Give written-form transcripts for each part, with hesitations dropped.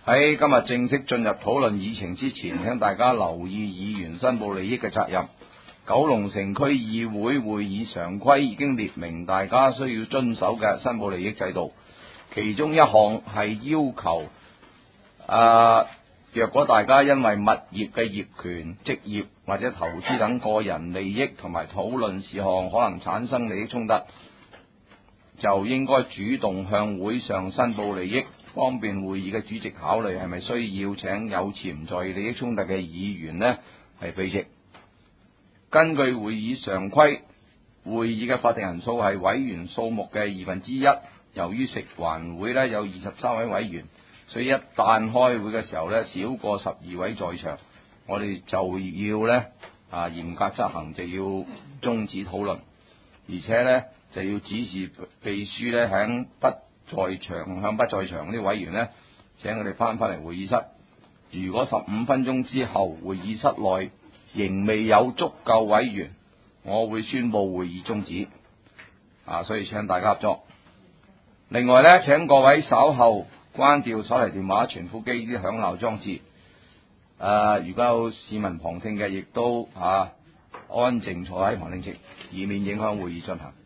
喺今日正式進入討論議程之前，請大家留意議員申報利益嘅責任。九龍城區議會會議常規已經列明大家需要遵守嘅申報利益制度，其中一項係要求若果大家因為物業嘅業權、職業或者投資等個人利益同埋討論事項可能產生利益衝突，就應該主動向會上申報利益，方便會議嘅主席考慮係咪需要請有潛在利益衝突嘅議員呢係避席。根據會議常規，會議嘅法定人數係委員數目嘅1/2。由於食環會有23位委員，所以一旦開會嘅時候少過12位在場，我哋就要嚴格執行，就要終止討論，而且就要指示秘書向不在場嗰啲委員請佢哋翻嚟會議室。如果15分鐘之後會議室內仍未有足夠委員，我會宣布會議終止。所以請大家合作。另外請各位稍後關掉手提電話、傳呼機啲響鬧裝置。如果有市民旁聽嘅，亦都安靜坐喺旁聽席，以免影響會議進行。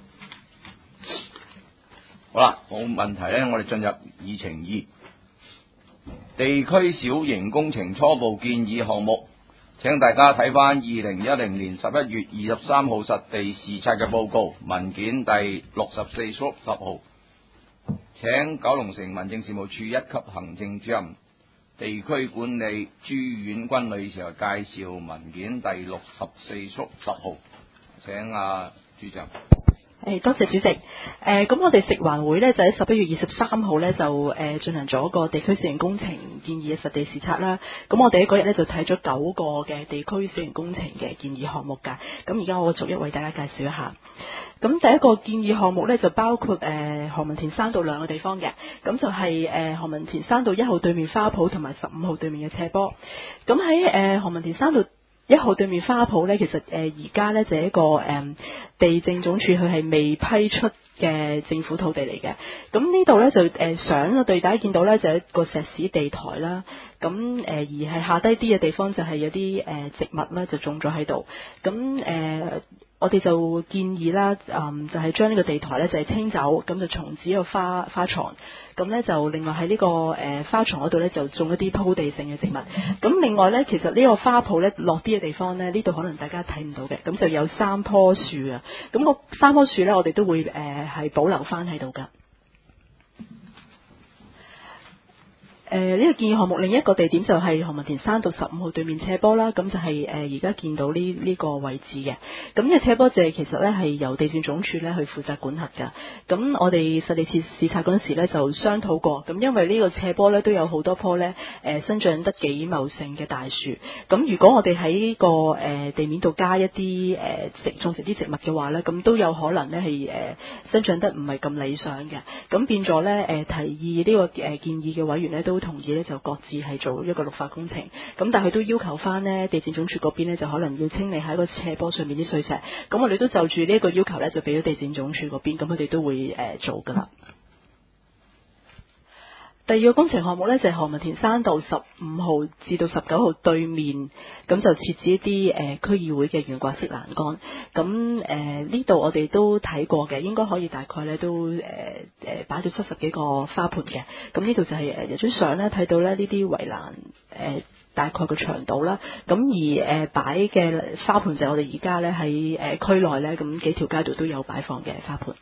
好啦，冇問題我哋進入議程2，地區小型工程初步建議項目。請大家睇翻2010年11月23號實地視察嘅報告文件第64/10號。請九龍城民政事務處1級行政主任地區管理朱婉君女士介紹文件第64/10號。請朱長。 多謝主席。咁我哋食環會就喺11月23號就進行咗個地區小型工程建議嘅實地視察啦。咁我哋喺嗰日就睇咗9個嘅地區小型工程嘅建議項目㗎。咁而家我逐一為大家介紹一下。咁第一個建議項目就包括何文田山道2個地方嘅。咁就係何文田山道1號對面花圃同埋15號對面嘅斜坡。咁喺何文田山道1號對面花圃其實而家就係一個地政總署佢係未批出嘅政府土地嚟嘅。咁呢度就相我對大家見到就係一個石屎地台啦。咁而係下低啲嘅地方就係有啲植物就種咗喺度。咁我哋就建議啦，就係將呢個地台就係清走，咁就重置一個花床。咁就另外喺呢個花床嗰度就種一啲鋪地性嘅植物。咁另外其實呢個花圃落啲嘅地方呢度可能大家睇唔到嘅，咁就有3棵樹啊。咁個3棵樹我哋都會係保留翻喺度噶。呢個建議項目另一個地點就係何文田山道15號對面斜坡啦。咁就係而家見到呢個位置嘅。咁呢個斜坡其實係由地政總署去負責管轄㗎。咁我哋實地視察嗰陣時就商討過。咁因為呢個斜坡都有好多棵生長得幾茂盛嘅大樹。咁如果我哋喺個地面度加一啲種植啲植物嘅話咁都有可能係生長得唔係咁理想嘅。咁變咗提議呢個建議嘅委員都同意就各自係做一個綠化工程。咁但係佢都要求翻地政總署嗰邊就可能要清理喺個斜坡上面啲碎石。咁我哋都就住呢個要求就俾咗地政總署嗰邊，咁佢哋都會做噶啦。第二個工程項目就係何文田山道15號至到19號對面，咁就設置一啲區議會嘅懸掛式欄杆。咁呢度我哋都睇過嘅，應該可以大概都擺咗70幾個花盆嘅。咁呢度就係有張相睇到呢啲圍欄大概個長度啦。咁而擺嘅花盆就係我哋而家喺區內咁幾條街道都有擺放嘅花盆。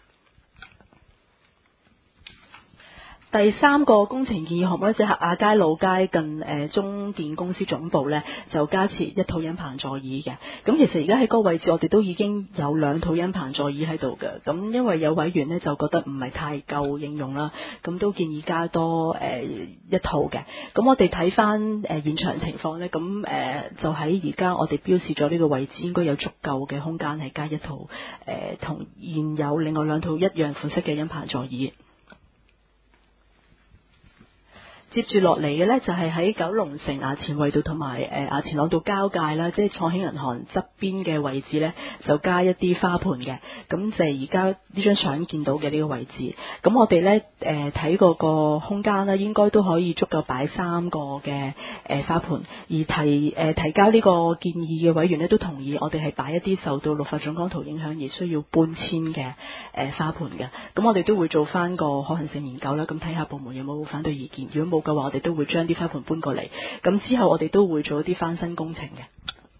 第3個工程建議項目就係亞皆老街近中電公司總部就加設一套音棚座椅嘅。咁其實而家喺嗰個位置我哋都已經有2套音棚座椅喺度嘅。咁因為有委員就覺得唔係太夠應用啦，咁都建議加多一套嘅。咁我哋睇翻現場情況咁就喺而家我哋標示咗呢個位置應該有足夠嘅空間係加一套同現有另外2套一樣款式嘅音棚座椅。 接住落嚟嘅呢，就係喺九龍城衙前圍道同埋衙前塱道交界啦，即係創興銀行側邊嘅位置呢，就加一啲花盆嘅。咁就係而家呢張相見到嘅呢個位置。咁我哋呢，睇過個空間呢，應該都可以足夠擺3個嘅花盆。而提交呢個建議嘅委員呢，都同意我哋係擺一啲受到綠化總綱圖影響而需要搬遷嘅花盆嘅。咁我哋都會做翻個可行性研究啦。咁睇下部門有冇反對意見。如果冇嘅話，我哋都會將啲花盆搬過嚟。咁之後我哋都會做一啲翻新工程嘅。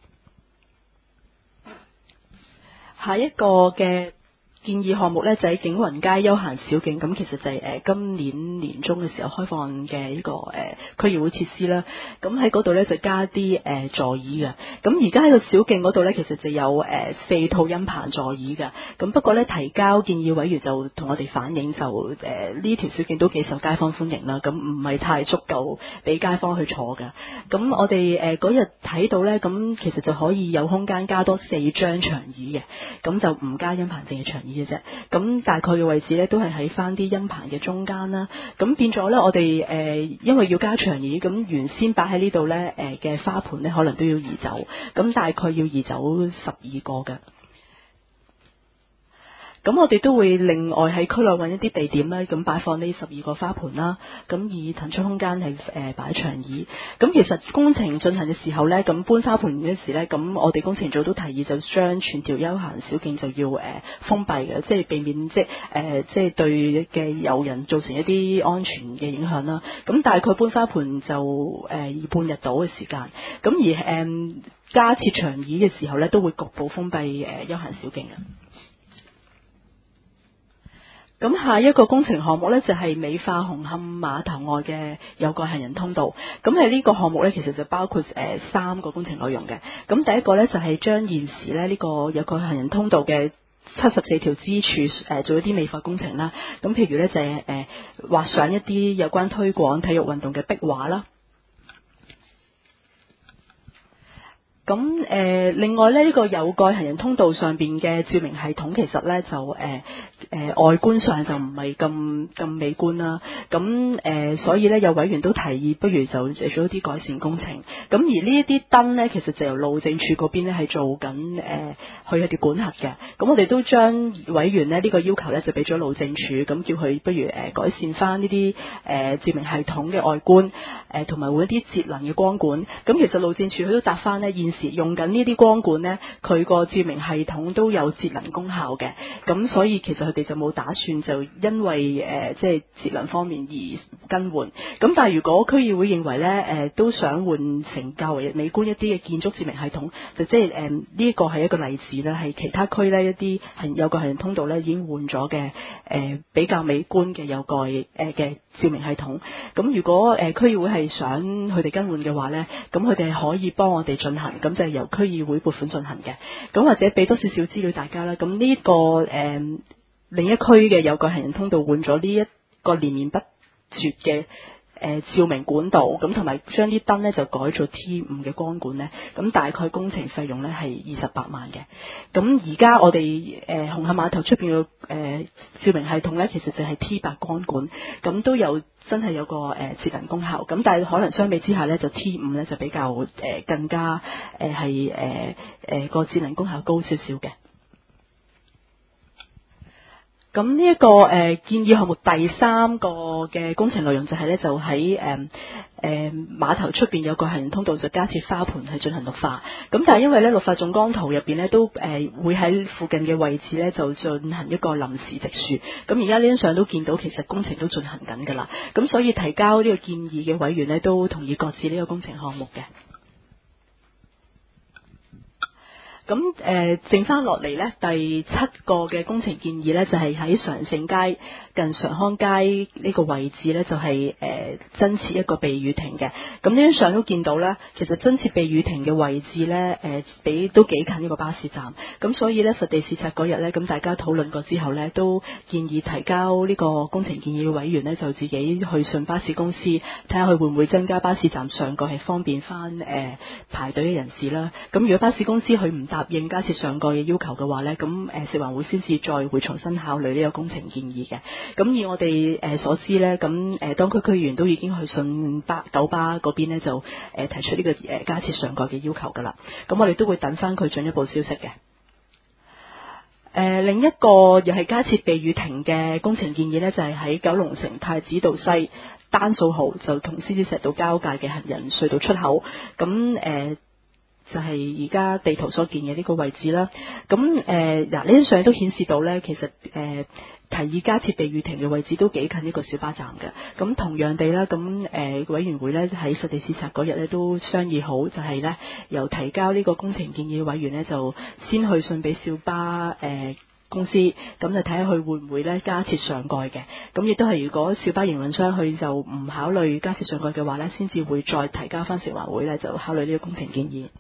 下一個嘅建議項目呢，就喺景雲街休閒小徑，咁其實就係今年年中嘅時候開放嘅呢個區議會設施啦。咁喺嗰度呢，就加啲座椅嘅。咁而家喺個小徑嗰度呢，其實就有4套音棚座椅嘅。咁不過呢，提交建議委員就同我哋反映就呢條小徑都幾受街坊歡迎啦。咁唔係太足夠俾街坊去坐嘅。咁我哋嗰日睇到呢，咁其實就可以有空間加多4張長椅嘅。咁就唔加音棚，淨係長椅嘅啫。咁大概嘅位置咧，都係喺翻啲音棚嘅中間啦。咁變咗咧，我哋因為要加長椅，咁原先擺喺呢度咧嘅花盆咧，可能都要移走。咁大概要移走12個嘅。咁我哋都會另外喺區內揾一啲地點咧，咁擺放呢12個花盆啦。咁以騰出空間係擺長椅。咁其實工程進行嘅時候咧，咁搬花盆嗰時咧，咁我哋工程組都提議就將全條休閒小徑就要封閉嘅，即係避免即係對嘅遊人造成一啲安全嘅影響啦。咁大概搬花盆就2半日到嘅時間。咁而加設長椅嘅時候咧，都會局部封閉休閒小徑嘅。咁下一個工程項目呢，就係美化紅磡碼頭外嘅有蓋行人通道。咁喺呢個項目呢，其實就包括3個工程內容嘅。咁第一個呢，就係將現時呢個有蓋行人通道嘅74條支柱做一啲美化工程啦。咁譬如呢，就係畫上一啲有關推廣體育運動嘅壁畫啦。咁另外呢，呢個有蓋行人通道上邊嘅照明系統其實呢，就外觀上就唔係咁美觀啦。咁所以呢，有委員都提議，不如就做一啲改善工程。咁而呢一啲燈呢，其實就由路政署嗰邊呢係做緊去一啲管轄嘅。咁我哋都將委員呢個要求呢，就俾咗路政署，咁叫佢不如改善翻呢啲照明系統嘅外觀，同埋換一啲節能嘅光管。咁其實路政署佢都答翻呢，現時用緊呢啲光管呢，佢個照明系統都有節能功效嘅。咁所以其實佢哋就冇打算就因為即係節能方面而更換。咁但係如果區議會認為呢，都想換成較為美觀一啲嘅建築照明系統，就即係呢一個係一個例子啦，係其他區呢，一啲有個行人通道呢已經換咗嘅比較美觀嘅有蓋嘅照明系統。咁如果區議會係想佢哋更換嘅話呢，咁佢哋係可以幫我哋進行，咁就係由區議會撥款進行嘅。咁或者俾多少少資料大家啦。咁呢個另一區嘅有蓋行人通道換咗呢一個連綿不絕嘅照明管道，咁同埋將啲燈呢就改做 T5 嘅光管呢，咁大概工程費用呢係28萬嘅。咁而家我哋紅磡碼頭出邊嘅照明系統呢，其實就係 T8 光管，咁都有真係有個節能功效。咁但係可能相比之下呢，就 T5 呢就比較更加係個節能功效高少少嘅。咁呢一個建議項目第3個嘅工程內容就係呢，就喺碼頭出邊有個行人通道就加設花盆去進行綠化。咁但係因為呢綠化總綱圖入邊呢都會喺附近嘅位置呢就進行一個臨時植樹。咁而家呢張相都見到其實工程都進行緊㗎啦。咁所以提交呢個建議嘅委員呢都同意擱置呢個工程項目嘅。咁剩翻落嚟呢，第7個嘅工程建議呢，就係喺常盛街近常康街呢個位置呢，就係增設一個避雨亭嘅。咁呢張相都見到啦，其實增設避雨亭嘅位置呢，比都幾近呢個巴士站。咁所以呢，實地視察嗰日呢，咁大家討論過之後呢，都建議提交呢個工程建議嘅委員呢，就自己去信巴士公司，睇下佢會唔會增加巴士站上蓋係方便翻排隊嘅人士啦。咁如果巴士公司佢唔答應加設上蓋嘅要求嘅話呢，咁食環會先至再會重新考慮呢個工程建議嘅。咁以我哋所知呢，咁當區區議員都已經去信九巴嗰邊呢，就提出呢個加設上蓋嘅要求㗎啦。咁我哋都會等翻佢進一步消息嘅。另一個又係加設避雨亭嘅工程建議呢，就係喺九龍城太子道西單數號就同獅子石道交界嘅行人隧道出口，咁就係而家地圖所見嘅呢個位置啦。咁嗱呢張相都顯示到呢，其實提議加設避雨亭嘅位置都幾近呢個小巴站嘅。咁同樣地啦，咁委員會呢喺實地視察嗰日呢都商議好，就係呢由提交呢個工程建議嘅委員呢，就先去信俾小巴公司，咁就睇下佢會唔會呢加設上蓋嘅。咁亦都係如果小巴營運商佢就唔考慮加設上蓋嘅話呢，先至會再提交翻食環會呢，就考慮呢個工程建議。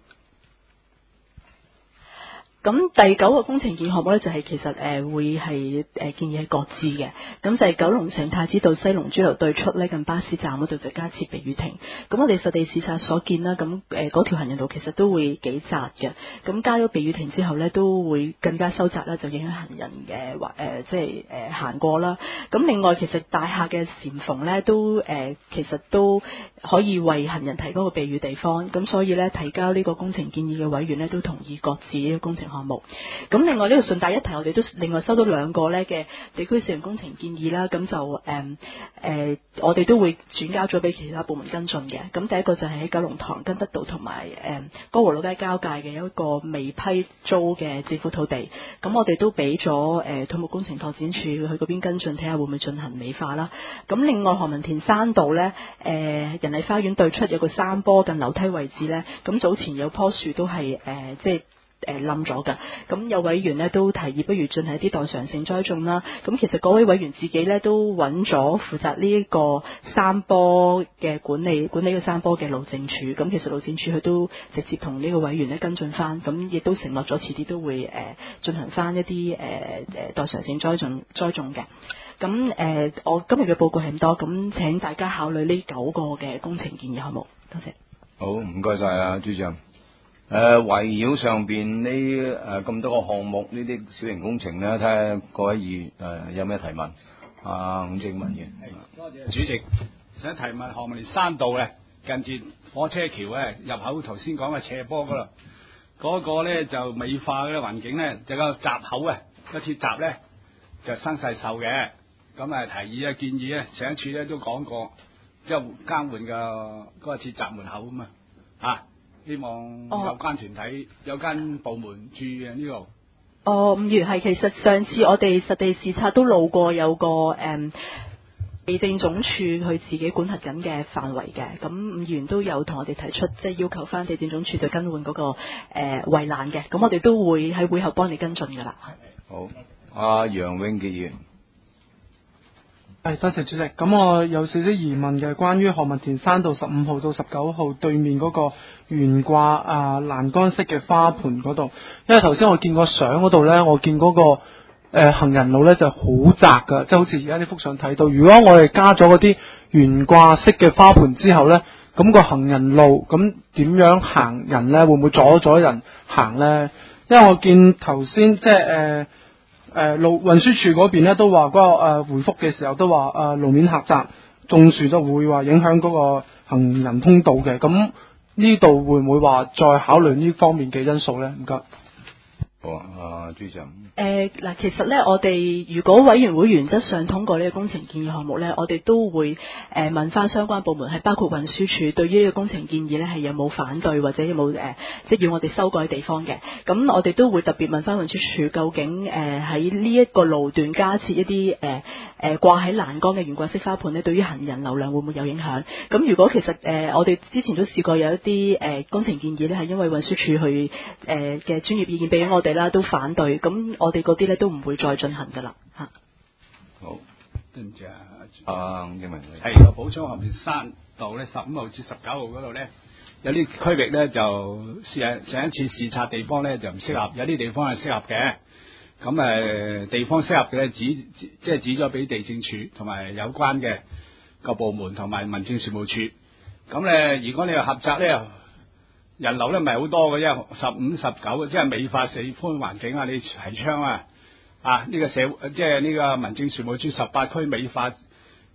咁第9個工程建議項目呢，就係其實會係建議係擱置嘅，咁就係九龍城太子道西龍珠樓對出呢，近巴士站嗰度就加設避雨亭。咁我哋實地視察所見啦，咁嗰條行人道其實都會幾窄嘅，咁加咗避雨亭之後呢，都會更加收窄啦，就影響行人嘅即係行過啦。咁另外其實大廈嘅簷篷呢，都其實都可以為行人提供個避雨地方，咁所以呢，提交呢個工程建議嘅委員呢，都同意擱置呢個工程項目。咁另外呢個順帶一提，我哋都另外收到2個呢嘅地區小型工程建議啦，咁就我哋都會轉交咗俾其他部門跟進嘅。咁第一個就係喺九龍塘根德道同埋歌和老街交界嘅一個未批租嘅政府土地，咁我哋都俾咗土木工程拓展署去嗰邊跟進，睇下會唔會進行美化啦。咁另外何文田山道呢，仁麗花園對出有個山坡近樓梯位置呢，咁早前有棵樹都係即係冧咗㗎，咁有委員呢都提議不如進行一啲代償性栽種啦。咁其實嗰位委員自己呢都揾咗負責呢一個山坡嘅管理個山坡嘅路政署，咁其實路政署佢都直接同呢個委員呢跟進翻，咁亦都承諾咗遲啲都會進行翻一啲代償性栽種嘅。咁我今日嘅報告係咁多，咁請大家考慮呢9個嘅工程建議項目，多謝。 好，唔該晒啊，朱主任。圍繞上邊呢咁多個項目，呢啲小型工程咧，睇下各位議員有咩提問？伍正文嘅， 多謝主席。想提問何文田山道咧，近住火車橋咧入口，頭先講嘅斜坡嗰度，嗰個咧就美化嘅環境咧，就個閘口啊，個鐵閘咧就生晒鏽嘅。咁提議啊，建議咧，上一次咧都講過，即係更換嗰個鐵閘門口啊嘛，希望有關團體、有間部門注意呢度。 伍議員係，其實上次我哋實地視察都路過有個地政總署佢自己管轄緊嘅範圍嘅，咁伍議員都有同我哋提出，即係要求翻地政總署就更換嗰個圍欄嘅，咁我哋都會喺會後幫你跟進㗎啦。 好，阿楊永傑議員。 多謝主席。咁我有少少疑問嘅，關於何文田山道15號到19號對面嗰個懸掛欄杆式嘅花盆嗰度，因為頭先我見個相嗰度呢，我見嗰個行人路呢就好窄噶，即係好似而家呢幅相睇到。如果我哋加咗嗰啲懸掛式嘅花盆之後呢，咁個行人路咁點樣行人呢？會唔會阻咗人行呢？因為我見頭先即係運輸署嗰邊咧都話嗰個回覆嘅時候都話路面狹窄，種樹都會話影響嗰個行人通道嘅。咁呢度會唔會話再考慮呢方面嘅因素咧？唔該。 好啊，朱長。 嗱，其實咧，我哋如果委員會原則上通過呢個工程建議項目咧，我哋都會問翻相關部門，係包括運輸署對於呢個工程建議咧係有冇反對或者有冇即係要我哋修改嘅地方嘅。咁我哋都會特別問翻運輸署，究竟喺呢一個路段加設一啲掛喺欄杆嘅懸掛式花盆咧，對於行人流量會唔會有影響？咁如果其實我哋之前都試過有一啲工程建議咧，係因為運輸署去嘅專業意見俾咗我哋啦，都反對，咁我哋嗰啲咧都唔會再進行噶啦嚇。 好， 對唔住伍正文係我補充何文田山道咧15號至19號嗰度咧，有啲區域咧就上一次視察地方咧就唔適合，有啲地方係適合嘅。咁地方適合嘅咧指咗俾地政署同埋有關嘅個部門同埋民政事務處。咁咧，如果你話狹窄咧，人流咧唔係好多嘅啫，15、19，即係美化四方環境啊！你提倡呢個即係呢個民政事務處18區美化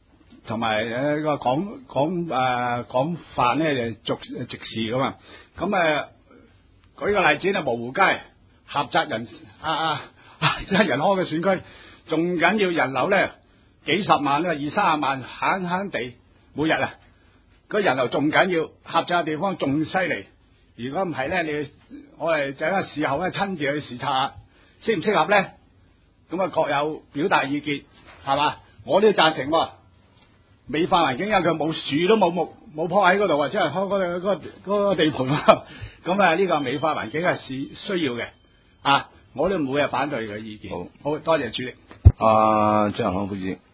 同埋個廣泛咧就直視噶嘛。咁舉個例子咧，蕪湖街狹窄人即係人開嘅選區，仲緊要人流咧幾十萬啊，20-30萬慳地每日啊，個人流仲緊要，狹窄嘅地方仲犀利。如果唔係咧，我哋就喺事後咧親自去視察下，適唔適合咧？咁啊各有表達意見，係嘛？我都贊成喎。美化環境，因為佢冇樹都冇木冇棵喺嗰度，或者係開嗰個地盤喎。咁啊呢個美化環境係需要嘅啊！我都唔會係反對嘅意見。好多謝主席。 張仁康副主席。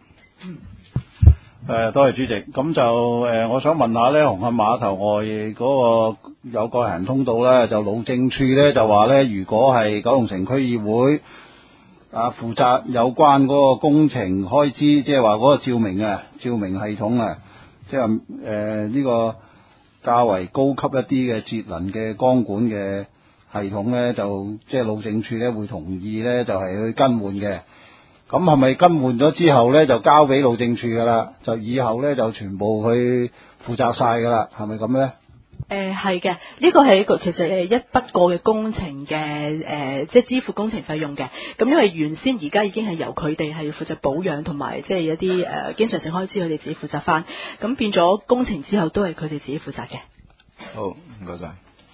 多謝主席。咁就我想問下咧，紅磡碼頭外嗰個有個人通道咧，就路政處咧就話咧，如果係九龍城區議會負責有關嗰個工程開支，即係話嗰個照明系統啊，即係呢個較為高級一啲嘅節能嘅光管嘅系統咧，就即係路政處咧會同意咧，就係去更換嘅。咁係咪更換咗之後咧，就交俾路政處噶啦？就以後咧就全部去負責晒噶啦？係咪咁咧？ 係嘅，呢個係一個其實一筆過嘅工程嘅即係支付工程費用嘅。咁因為原先而家已經係由佢哋係負責保養同埋即係一啲經常性開支，佢哋自己負責翻。咁變咗工程之後都係佢哋自己負責嘅。 好，唔該晒。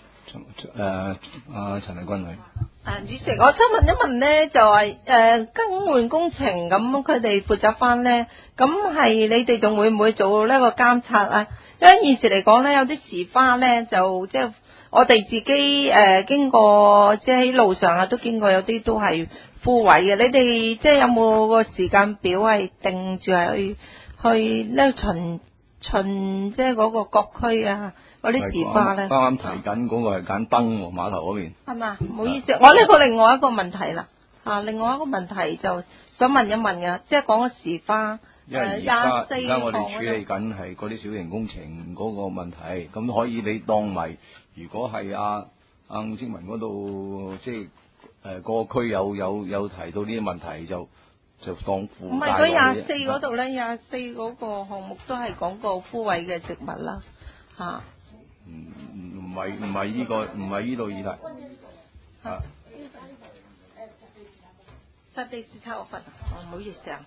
陳麗君女。 主席，我想問一問咧，就係更換工程咁，佢哋負責翻咧，咁係你哋仲會唔會做呢個監察啊？因為現時嚟講咧，有啲時花咧就即係我哋自己經過，即係喺路上啊都經過，有啲都係枯萎嘅。你哋即係有冇個時間表係定住係去咧巡即係嗰個各區啊？嗰啲時花咧， 啱提緊嗰個係揀燈喎，碼頭嗰邊。 係嘛？唔好意思，我呢個另外一個問題啦。另外一個問題就想問一問嘅，即係講個時花。 因為而家我哋處理緊係嗰啲小型工程嗰個問題，咁可以你當埋，如果係伍清文嗰度，即係個區有提到呢啲問題，就當附帶。 唔係佢24嗰度咧，24嗰個項目都係講個枯萎嘅植物啦，嚇。 唔係呢個唔係呢度議題。 實地視察我份，唔好意思啊。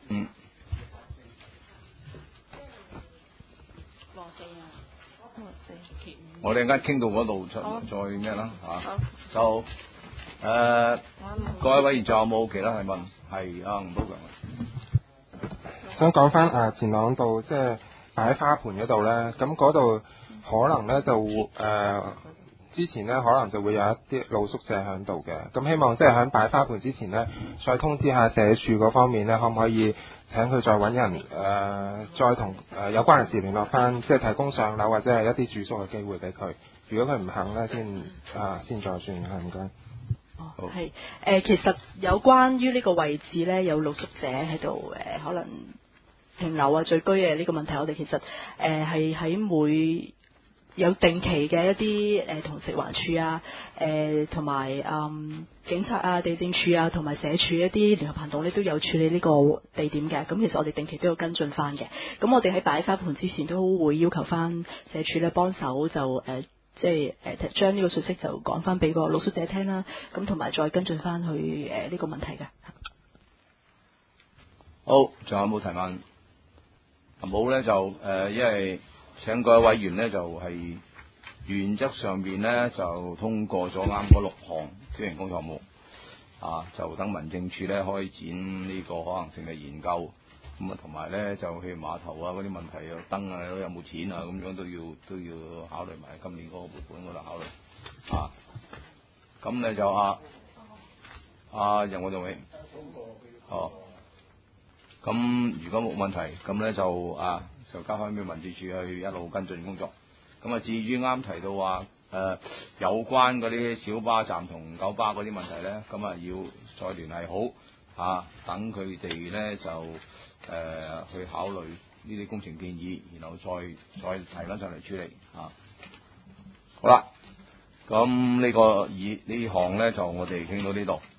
我哋陣間傾到嗰度再咩啦嚇？就各位委員仲有冇其他提問？係吳寶強。 想講翻前朗道即係擺花盆嗰度咧，咁嗰度可能咧就之前咧可能就會有一啲露宿者喺度嘅，咁希望即係喺擺花盆之前咧，再通知下社署嗰方面咧，可唔可以請佢再揾人再同有關人士聯絡翻，即係提供上樓或者係一啲住宿嘅機會俾佢。如果佢唔肯咧，先再算係唔該。 係其實有關於呢個位置咧，有露宿者喺度可能停留啊、聚居嘅呢個問題，我哋其實係喺每有定期嘅一啲同食環署啊、同埋警察啊、地政署啊同埋社署一啲聯合行動咧，都有處理呢個地點嘅。咁其實我哋定期都有跟進翻嘅。咁我哋喺擺花盆之前都會要求翻社署咧幫手就即係將呢個信息就講翻俾個露宿者聽啦。咁同埋再跟進翻去呢個問題嘅。 好，仲有冇提問？冇咧就因為請各位委員咧就係原則上邊咧就通過咗啱嗰6項小型工作項目就等民政處咧開展呢個可能性嘅研究，咁同埋咧就譬如碼頭啊嗰啲問題有燈啊有冇錢啊咁樣都要考慮埋今年嗰個撥款嗰度考慮咁咧就任我仲永咁如果冇問題咁咧就交翻俾民政處去一路跟進工作。咁至於啱提到話有關嗰啲小巴站同九巴嗰啲問題咧，咁要再聯繫好等佢哋咧就去考慮呢啲工程建議，然後再提翻上嚟處理好啦，咁呢項咧就我哋傾到呢度。